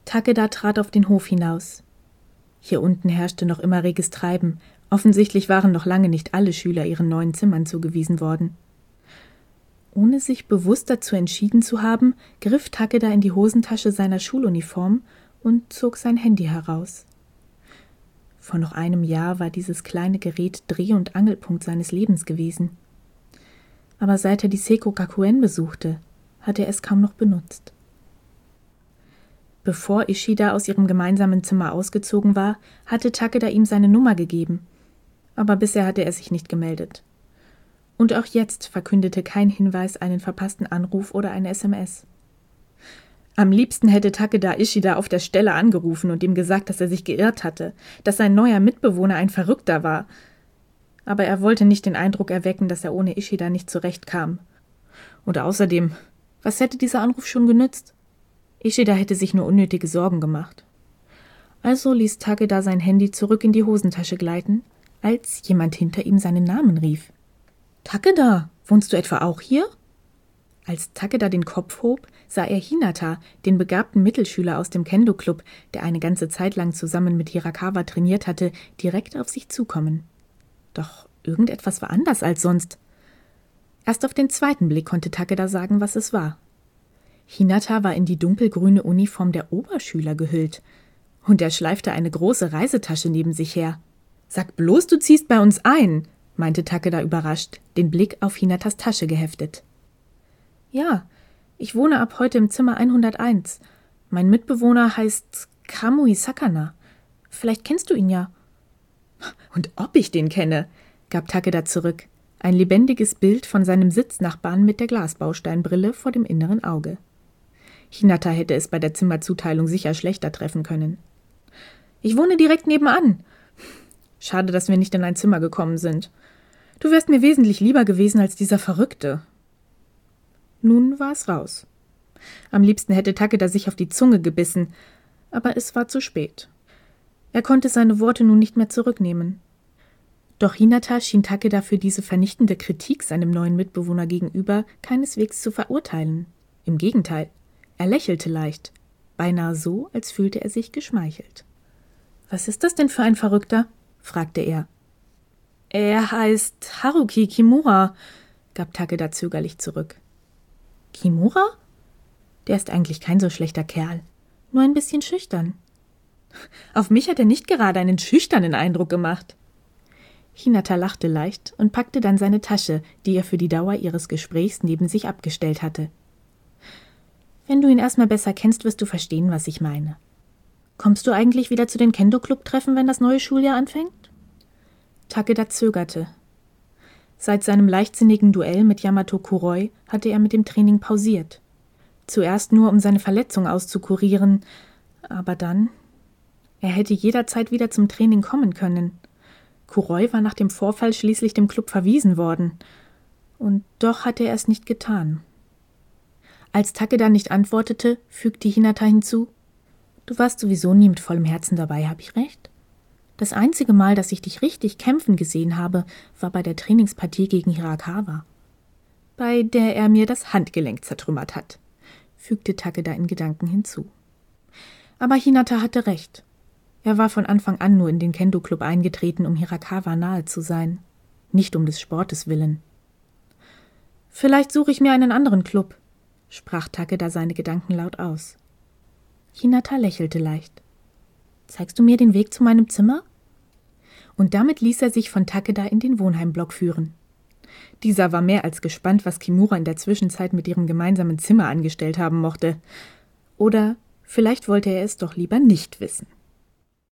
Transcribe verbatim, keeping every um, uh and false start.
Takeda trat auf den Hof hinaus. Hier unten herrschte noch immer reges Treiben. Offensichtlich waren noch lange nicht alle Schüler ihren neuen Zimmern zugewiesen worden. Ohne sich bewusst dazu entschieden zu haben, griff Takeda in die Hosentasche seiner Schuluniform und zog sein Handy heraus. Vor noch einem Jahr war dieses kleine Gerät Dreh- und Angelpunkt seines Lebens gewesen. Aber seit er die Seiko Gakuen besuchte, hatte er es kaum noch benutzt. Bevor Ishida aus ihrem gemeinsamen Zimmer ausgezogen war, hatte Takeda ihm seine Nummer gegeben. Aber bisher hatte er sich nicht gemeldet. Und auch jetzt verkündete kein Hinweis einen verpassten Anruf oder eine S M S. Am liebsten hätte Takeda Ishida auf der Stelle angerufen und ihm gesagt, dass er sich geirrt hatte, dass sein neuer Mitbewohner ein Verrückter war. Aber er wollte nicht den Eindruck erwecken, dass er ohne Ishida nicht zurechtkam. Und außerdem, was hätte dieser Anruf schon genützt? Ishida hätte sich nur unnötige Sorgen gemacht. Also ließ Takeda sein Handy zurück in die Hosentasche gleiten, als jemand hinter ihm seinen Namen rief. »Takeda, wohnst du etwa auch hier?« Als Takeda den Kopf hob, sah er Hinata, den begabten Mittelschüler aus dem Kendo-Club, der eine ganze Zeit lang zusammen mit Hirakawa trainiert hatte, direkt auf sich zukommen. Doch irgendetwas war anders als sonst. Erst auf den zweiten Blick konnte Takeda sagen, was es war. Hinata war in die dunkelgrüne Uniform der Oberschüler gehüllt, und er schleifte eine große Reisetasche neben sich her. »Sag bloß, du ziehst bei uns ein«, meinte Takeda überrascht, den Blick auf Hinatas Tasche geheftet. »Ja, ich wohne ab heute im Zimmer hunderteins. Mein Mitbewohner heißt Kamui Sakana. Vielleicht kennst du ihn ja.« »Und ob ich den kenne«, gab Takeda zurück, ein lebendiges Bild von seinem Sitznachbarn mit der Glasbausteinbrille vor dem inneren Auge. Hinata hätte es bei der Zimmerzuteilung sicher schlechter treffen können. »Ich wohne direkt nebenan. Schade, dass wir nicht in ein Zimmer gekommen sind. Du wärst mir wesentlich lieber gewesen als dieser Verrückte.« Nun war es raus. Am liebsten hätte Takeda sich auf die Zunge gebissen, aber es war zu spät. Er konnte seine Worte nun nicht mehr zurücknehmen. Doch Hinata schien Takeda für diese vernichtende Kritik seinem neuen Mitbewohner gegenüber keineswegs zu verurteilen. Im Gegenteil, er lächelte leicht, beinahe so, als fühlte er sich geschmeichelt. »Was ist das denn für ein Verrückter?« fragte er. »Er heißt Haruki Kimura«, gab Takeda zögerlich zurück. »Kimura? Der ist eigentlich kein so schlechter Kerl, nur ein bisschen schüchtern.« »Auf mich hat er nicht gerade einen schüchternen Eindruck gemacht.« Hinata lachte leicht und packte dann seine Tasche, die er für die Dauer ihres Gesprächs neben sich abgestellt hatte. »Wenn du ihn erstmal besser kennst, wirst du verstehen, was ich meine. Kommst du eigentlich wieder zu den Kendo-Club-Treffen, wenn das neue Schuljahr anfängt?« Takeda zögerte. Seit seinem leichtsinnigen Duell mit Yamato Kuroi hatte er mit dem Training pausiert. Zuerst nur, um seine Verletzung auszukurieren, aber dann… Er hätte jederzeit wieder zum Training kommen können. Kuroi war nach dem Vorfall schließlich dem Club verwiesen worden. Und doch hatte er es nicht getan. Als Takeda nicht antwortete, fügte Hinata hinzu: »Du warst sowieso nie mit vollem Herzen dabei, hab ich recht? Das einzige Mal, dass ich dich richtig kämpfen gesehen habe, war bei der Trainingspartie gegen Hirakawa. Bei der er mir das Handgelenk zertrümmert hat«, fügte Takeda in Gedanken hinzu. Aber Hinata hatte recht. Er war von Anfang an nur in den Kendo-Club eingetreten, um Hirakawa nahe zu sein, nicht um des Sportes willen. »Vielleicht suche ich mir einen anderen Club«, sprach Takeda seine Gedanken laut aus. Hinata lächelte leicht. »Zeigst du mir den Weg zu meinem Zimmer?« Und damit ließ er sich von Takeda in den Wohnheimblock führen. Dieser war mehr als gespannt, was Kimura in der Zwischenzeit mit ihrem gemeinsamen Zimmer angestellt haben mochte. Oder vielleicht wollte er es doch lieber nicht wissen.